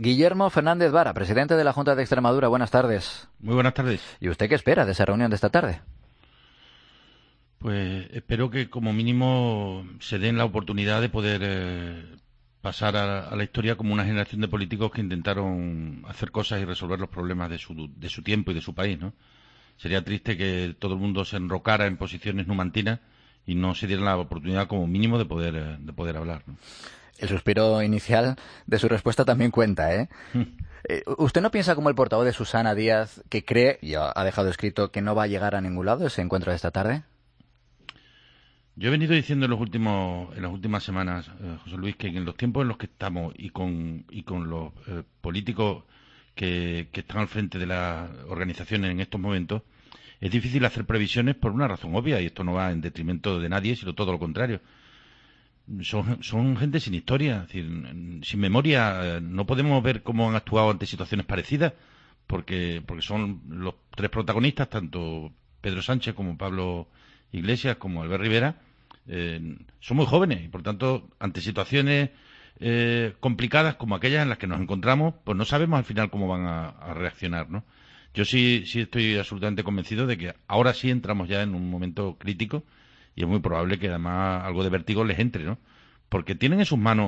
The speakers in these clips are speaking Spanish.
Guillermo Fernández Vara, presidente de la Junta de Extremadura. Buenas tardes. Muy buenas tardes. ¿Y usted qué espera de esa reunión de esta tarde? Pues espero que como mínimo se den la oportunidad de poder pasar a la historia como una generación de políticos que intentaron hacer cosas y resolver los problemas de su tiempo y de su país, ¿no? Sería triste que todo el mundo se enrocara en posiciones numantinas y no se diera la oportunidad como mínimo de poder hablar, ¿no? El suspiro inicial de su respuesta también cuenta, ¿eh? ¿Usted no piensa como el portavoz de Susana Díaz, que cree, y ha dejado escrito, que no va a llegar a ningún lado ese encuentro de esta tarde? Yo he venido diciendo en las últimas semanas, José Luis, que en los tiempos en los que estamos y con los políticos que están al frente de las organizaciones en estos momentos, es difícil hacer previsiones por una razón obvia, y esto no va en detrimento de nadie, sino todo lo contrario. Son gente sin historia, es decir, sin memoria. No podemos ver cómo han actuado ante situaciones parecidas, porque son los tres protagonistas, tanto Pedro Sánchez como Pablo Iglesias como Albert Rivera, son muy jóvenes y, por tanto, ante situaciones complicadas como aquellas en las que nos encontramos, pues no sabemos al final cómo van a reaccionar, ¿no? Yo sí estoy absolutamente convencido de que ahora sí entramos ya en un momento crítico y es muy probable que además algo de vértigo les entre, ¿no? Porque tienen en sus manos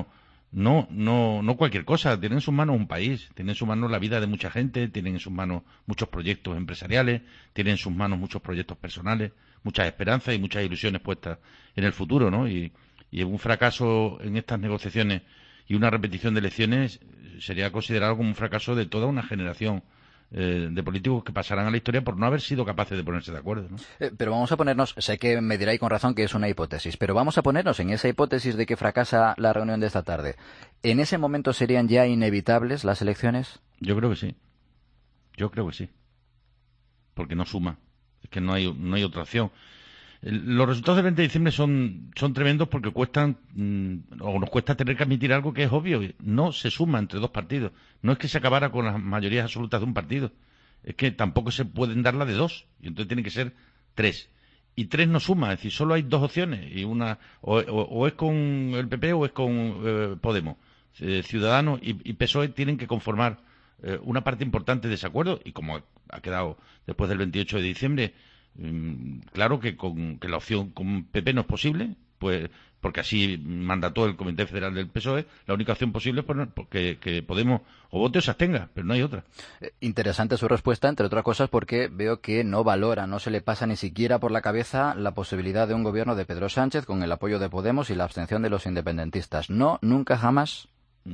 no cualquier cosa, tienen en sus manos un país, tienen en sus manos la vida de mucha gente, tienen en sus manos muchos proyectos empresariales, tienen en sus manos muchos proyectos personales, muchas esperanzas y muchas ilusiones puestas en el futuro, ¿no? Y un fracaso en estas negociaciones y una repetición de elecciones sería considerado como un fracaso de toda una generación de políticos que pasarán a la historia por no haber sido capaces de ponerse de acuerdo, ¿no? Pero vamos a ponernos, sé que me dirá y con razón que es una hipótesis, pero vamos a ponernos en esa hipótesis de que fracasa la reunión de esta tarde. ¿En ese momento serían ya inevitables las elecciones? Yo creo que sí. Yo creo que sí. Porque no suma. Es que no hay otra opción. Los resultados del 20 de diciembre son tremendos porque cuestan, o nos cuesta tener que admitir algo que es obvio. No se suma entre dos partidos. No es que se acabara con las mayorías absolutas de un partido. Es que tampoco se pueden dar la de dos. Y entonces tiene que ser tres. Y tres no suma. Es decir, solo hay dos opciones. Y una o es con el PP o es con Podemos. Ciudadanos y PSOE tienen que conformar una parte importante de ese acuerdo. Y como ha quedado después del 28 de diciembre... claro que que la opción con PP no es posible, pues porque así mandató el Comité Federal del PSOE. La única opción posible es que Podemos o vote o se abstenga, pero no hay otra. Interesante su respuesta, entre otras cosas, porque veo que no valora, no se le pasa ni siquiera por la cabeza la posibilidad de un gobierno de Pedro Sánchez con el apoyo de Podemos y la abstención de los independentistas. No, nunca, jamás.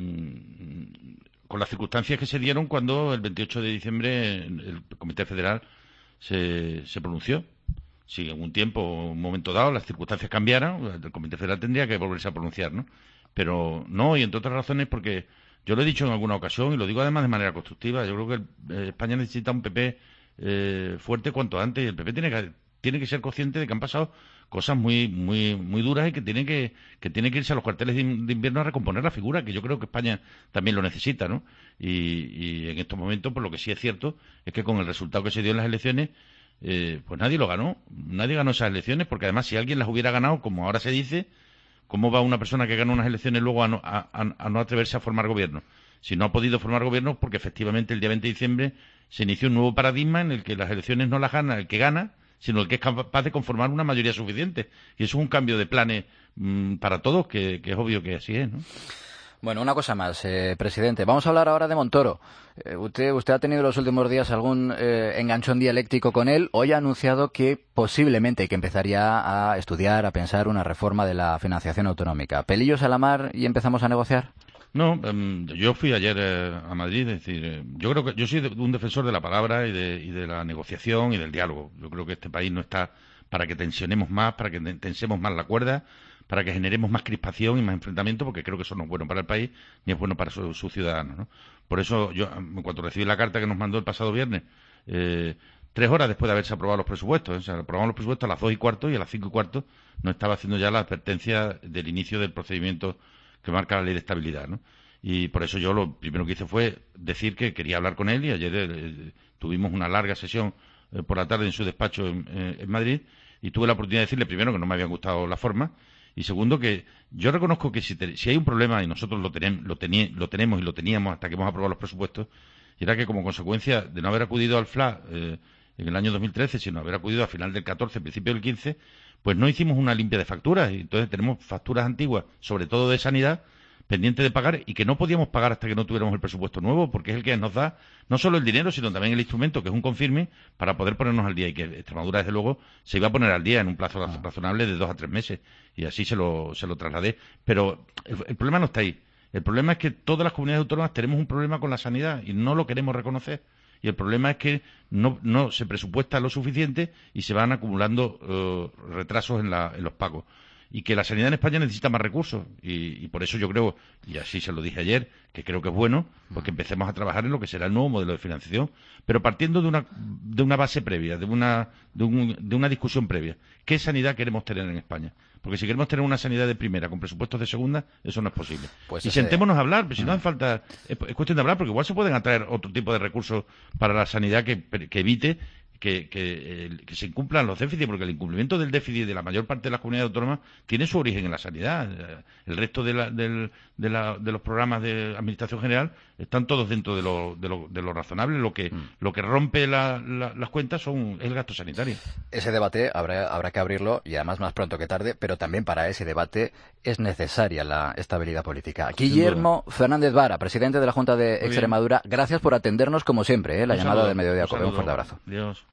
Con las circunstancias que se dieron cuando el 28 de diciembre el Comité Federal se pronunció. Si en un tiempo, un momento dado, las circunstancias cambiaran, el Comité Federal tendría que volverse a pronunciar, ¿no? Pero no, y entre otras razones porque yo lo he dicho en alguna ocasión y lo digo además de manera constructiva. Yo creo que España necesita un PP fuerte cuanto antes, y el PP tiene que ser consciente de que han pasado cosas muy muy duras y que tiene que irse a los cuarteles de invierno a recomponer la figura, que yo creo que España también lo necesita, ¿no? Y en estos momentos, por lo que sí es cierto, es que con el resultado que se dio en las elecciones, pues nadie lo ganó. Nadie ganó esas elecciones, porque además si alguien las hubiera ganado, como ahora se dice, ¿cómo va una persona que gana unas elecciones luego a no atreverse a formar gobierno? Si no ha podido formar gobierno, porque efectivamente el día 20 de diciembre se inició un nuevo paradigma en el que las elecciones no las gana el que gana, sino el que es capaz de conformar una mayoría suficiente. Y eso es un cambio de planes para todos, que es obvio que así es, ¿no? Bueno, una cosa más, presidente. Vamos a hablar ahora de Montoro. Usted ha tenido en los últimos días algún enganchón dialéctico con él. Hoy ha anunciado que posiblemente que empezaría a estudiar, a pensar una reforma de la financiación autonómica. ¿Pelillos a la mar y empezamos a negociar? No, yo fui ayer a Madrid. Es decir, yo creo que yo soy un defensor de la palabra y de la negociación y del diálogo. Yo creo que este país no está para que tensionemos más, para que tensemos más la cuerda, para que generemos más crispación y más enfrentamiento, porque creo que eso no es bueno para el país ni es bueno para sus ciudadanos, ¿no? Por eso yo, en cuanto recibí la carta que nos mandó el pasado viernes, 3 horas después de haberse aprobado los presupuestos, o sea, aprobamos los presupuestos a las 2:15 y a las 5:15 nos estaba haciendo ya la advertencia del inicio del procedimiento que marca la ley de estabilidad, ¿no? Y por eso yo lo primero que hice fue decir que quería hablar con él, y ayer tuvimos una larga sesión por la tarde en su despacho en Madrid, y tuve la oportunidad de decirle primero que no me habían gustado las formas Y segundo, que yo reconozco que si hay un problema, y nosotros lo tenemos y lo teníamos hasta que hemos aprobado los presupuestos, y era que como consecuencia de no haber acudido al FLA en el año 2013, sino haber acudido a final del 14, principio del 15, pues no hicimos una limpia de facturas. Y entonces tenemos facturas antiguas, sobre todo de sanidad, pendiente de pagar y que no podíamos pagar hasta que no tuviéramos el presupuesto nuevo, porque es el que nos da no solo el dinero, sino también el instrumento, que es un confirme, para poder ponernos al día. Y que Extremadura, desde luego, se iba a poner al día en un plazo razonable de 2 a 3 meses. Y así se lo trasladé. Pero el problema no está ahí. El problema es que todas las comunidades autónomas tenemos un problema con la sanidad y no lo queremos reconocer. Y el problema es que no se presupuesta lo suficiente y se van acumulando retrasos en los pagos. Y que la sanidad en España necesita más recursos. Y por eso yo creo, y así se lo dije ayer, que creo que es bueno, porque empecemos a trabajar en lo que será el nuevo modelo de financiación, pero partiendo de una base previa, de una discusión previa. ¿Qué sanidad queremos tener en España? Porque si queremos tener una sanidad de primera con presupuestos de segunda, eso no es posible. Pues y sentémonos a hablar, pero si no hace falta, es cuestión de hablar, porque igual se pueden atraer otro tipo de recursos para la sanidad que evite que se incumplan los déficits, porque el incumplimiento del déficit de la mayor parte de las comunidades autónomas tiene su origen en la sanidad. El resto de los programas de administración general están todos dentro de lo razonable. Lo que rompe las cuentas es el gasto sanitario. Ese debate habrá que abrirlo, y además más pronto que tarde, pero también para ese debate es necesaria la estabilidad política. Guillermo Fernández Vara, presidente de la Junta de Extremadura, gracias por atendernos como siempre, la llamada del mediodía. Un fuerte abrazo. Adiós.